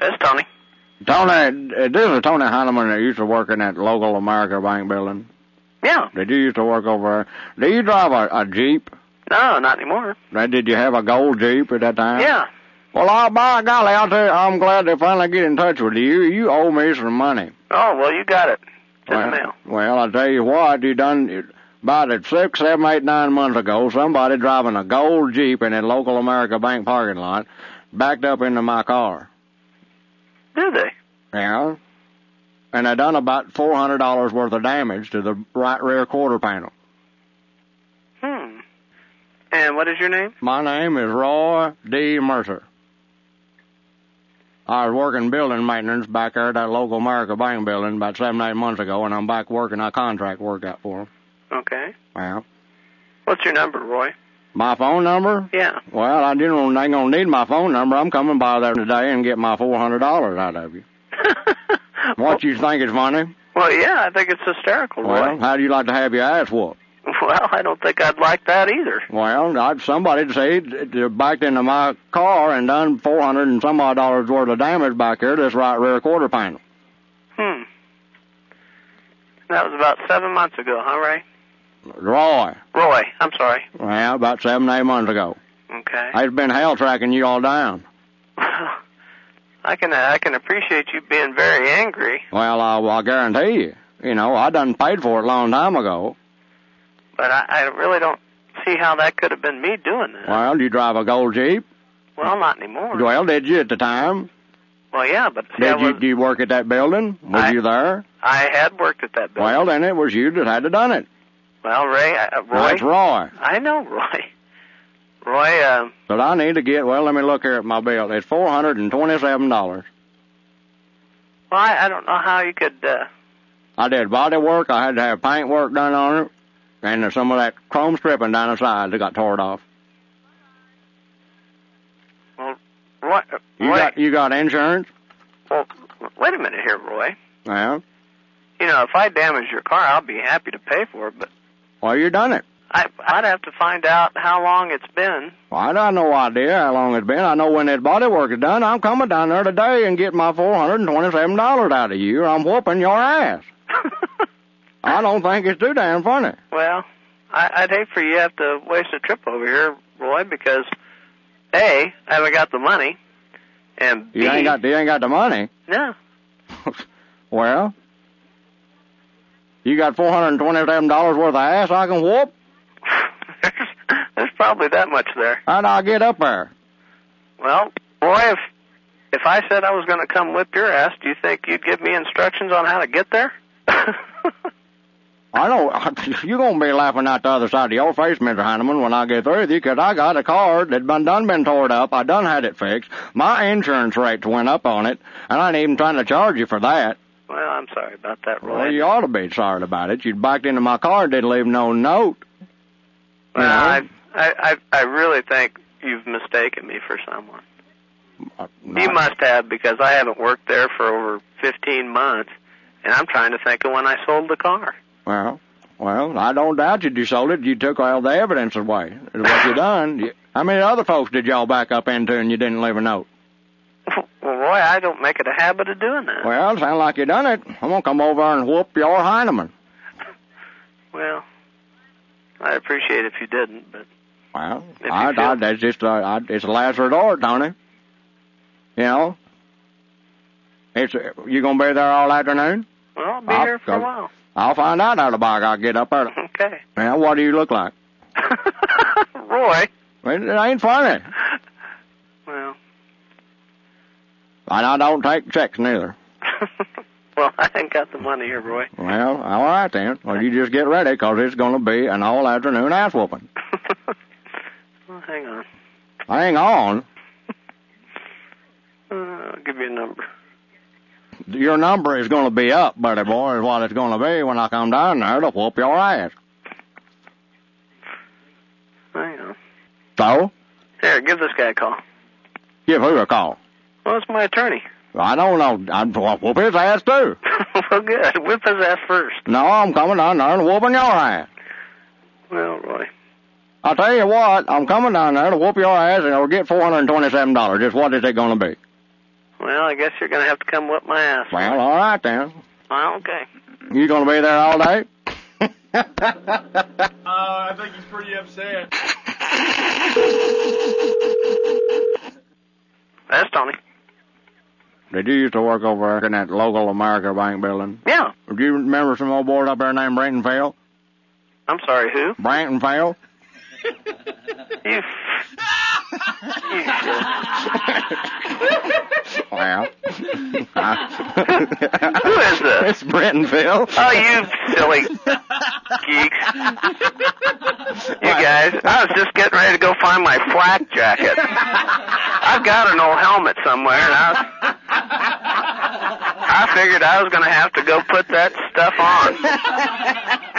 It's Tony. Tony, this is Tony Heineman that used to work in that local America Bank building. Yeah. Did you used to work over there? Do you drive a Jeep? No, not anymore. Did you have a gold Jeep at that time? Yeah. Well, by golly, I'll tell you, I'm glad to finally get in touch with you. You owe me some money. Oh, well, you got it. It's in the mail. Well, I'll tell you what, you done, about 6, 7, 8, 9 months ago, somebody driving a gold Jeep in that local America Bank parking lot backed up into my car. Did they? Yeah. And they done about $400 worth of damage to the right rear quarter panel. And what is your name? My name is Roy D. Mercer. I was working building maintenance back there at that local America Bank building about 7, 8 months ago, and I'm back working a contract work out for them. Okay. Yeah. What's your number, Roy? My phone number? Yeah. Well, I ain't gonna need my phone number. I'm coming by there today and get my $400 out of you. What, you think is funny? Well, yeah, I think it's hysterical, Roy. Well, how do you like to have your ass whooped? Well, I don't think I'd like that either. Well, somebody said they backed into my car and done $400 and some odd dollars worth of damage back here to this right rear quarter panel. That was about 7 months ago, huh, Ray? Roy, I'm sorry. Well, about 7, 8 months ago. Okay. I've been hell tracking you all down. I can appreciate you being very angry. Well, I guarantee you. You know, I done paid for it a long time ago. But I really don't see how that could have been me doing that. Well, do you drive a gold Jeep? Well, not anymore. Well, did you at the time? Well, yeah, but... Did you work at that building? Was you there? I had worked at that building. Well, then it was you that had to done it. Well, Ray, Roy... That's Roy. I know, Roy. Roy, But I need to get... Well, let me look here at my bill. It's $427. Well, I don't know how you could... I did body work. I had to have paint work done on it. And there's some of that chrome stripping down the side that got tore off. Well, Roy... You got insurance? Well, wait a minute here, Roy. Yeah? You know, if I damage your car, I'll be happy to pay for it, but... Well, you done it. I'd have to find out how long it's been. Well, I got no idea how long it's been. I know when that body work is done. I'm coming down there today and get my $427 out of you, or I'm whooping your ass. I don't think it's too damn funny. Well, I'd hate for you to have to waste a trip over here, Roy, because, A, I haven't got the money, and B... You ain't got the money? No. Well, you got $427 worth of ass I can whoop? There's probably that much there. How'd I get up there? Well, Roy, if I said I was going to come whip your ass, do you think you'd give me instructions on how to get there? I don't. You're going to be laughing out the other side of your face, Mr. Heineman, when I get through with you, because I got a car that been tore up. I done had it fixed. My insurance rates went up on it, and I ain't even trying to charge you for that. Well, I'm sorry about that, Roy. Well, you ought to be sorry about it. You backed into my car and didn't leave no note. Well, I really think you've mistaken me for someone. You must have, because I haven't worked there for over 15 months, and I'm trying to think of when I sold the car. Well, I don't doubt you sold it. You took all the evidence away. That's what you done. How many other folks did y'all back up into and you didn't leave a note? Well, Roy, I don't make it a habit of doing that. Well, sound like you done it. I'm going to come over and whoop your Heineman. Well, I'd appreciate it if you didn't, but... Well, that's just, it's a last resort, Tony. You know? You going to be there all afternoon? Well, I'll be here for a while. I'll find out how the bike I get up there. Okay. Well, what do you look like? Roy. Well, it ain't funny. Well. And I don't take checks neither. Well, I ain't got the money here, Roy. Well, all right then. Well, you just get ready, because it's going to be an all-afternoon ass-whooping. Well, hang on. Hang on? I'll give you a number. Your number is going to be up, buddy boy, is what it's going to be when I come down there to whoop your ass. Hang on. So? Here, give this guy a call. Give who a call? Well, it's my attorney. I don't know. I'd whoop his ass, too. Well, good. Whip his ass first. No, I'm coming down there and whooping your ass. Well, Roy. I'll tell you what, I'm coming down there to whoop your ass and I'll get $427. Just what is it going to be? Well, I guess you're going to have to come whip my ass. Well, all right then. Well, okay. You going to be there all day? I think he's pretty upset. That's Tony. Did you used to work over in that local America Bank building? Yeah. Do you remember some old boys up there named Branton Fell? I'm sorry, who? Branton Fell? You Well. Who is this? It's Branton Fell. Oh, you silly geeks. You guys, I was just getting ready to go find my flak jacket. I've got an old helmet somewhere, and I figured I was going to have to go put that stuff on.